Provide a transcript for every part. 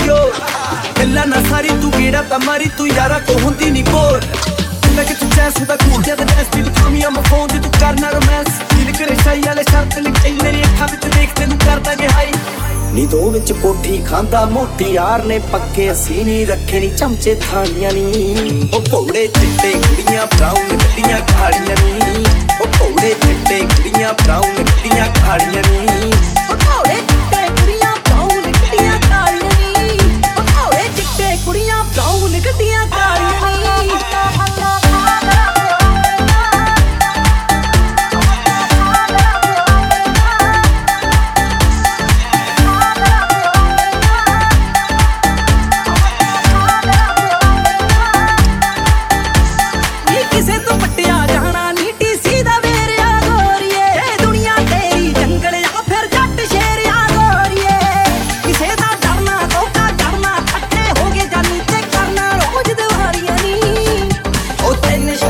pure गल्ला ना सारी तू गेड़ा ता मारी तू यारा को होंदी नी बोर मैं कि तू जैसे दा कूल या दा डैस भी तू मी ऑन फोन ते तू करना रोमांस दिल करे सही वाले शर्त लिखे मेरी अखां विच देख तैनू करदा जे हाई नी दो विच कोठी खांदा मोटी यार ने पक्के असी नी रखे नी चमचे थालियां नी ओ भौड़े चिट्टे कुड़ियां ब्राउन गड्डियां खाड़ियां नी ओ भौड़े चिट्टे कुड़ियां ब्राउन गड्डियां खाड़ियां नी ओ भौड़े चिट्टे कुड़ियां ब्राउन गड्डियां खाड़ियां नी ओ भौड़े चिट्टे कुड़ियां ब्राउन गड्डियां खाड़ियां नी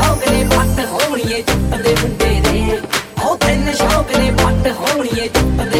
They